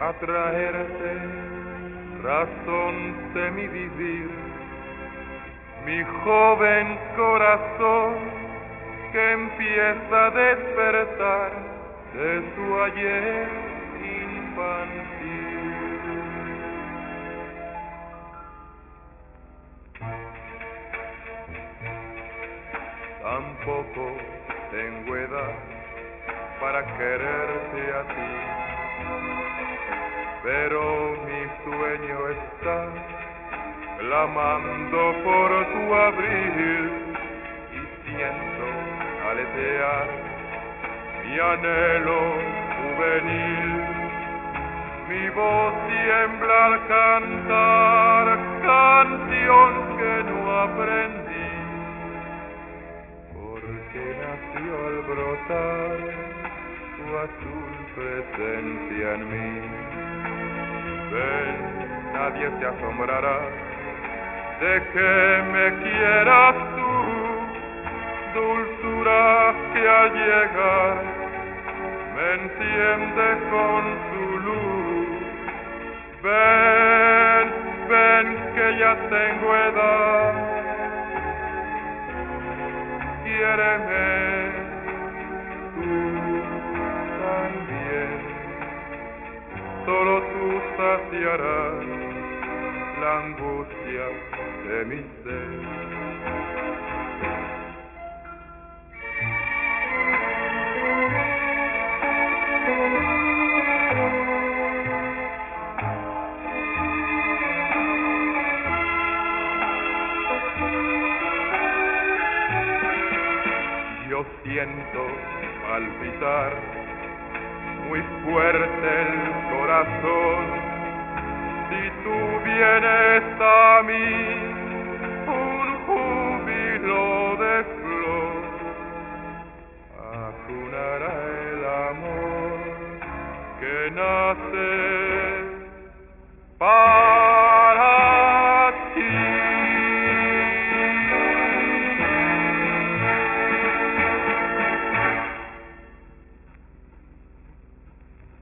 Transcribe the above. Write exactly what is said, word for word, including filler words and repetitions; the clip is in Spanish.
atraerte, razón de mi vivir, mi joven corazón que empieza a despertar de su ayer infantil. Tampoco tengo edad para quererte a ti, pero mi sueño está clamando por tu abril y siento aletear mi anhelo juvenil. Mi voz tiembla al cantar canción que no aprendí, porque nació al brotar tu azul presencia en mí. Ven, nadie se asombrará de que me quieras tú, dulzura que al llegar me enciende con su luz. Ven, ven que ya tengo edad, quiéreme tú también, solo tú saciarás la angustia de mi ser. Yo siento palpitar muy fuerte el corazón si tú vienes a mí.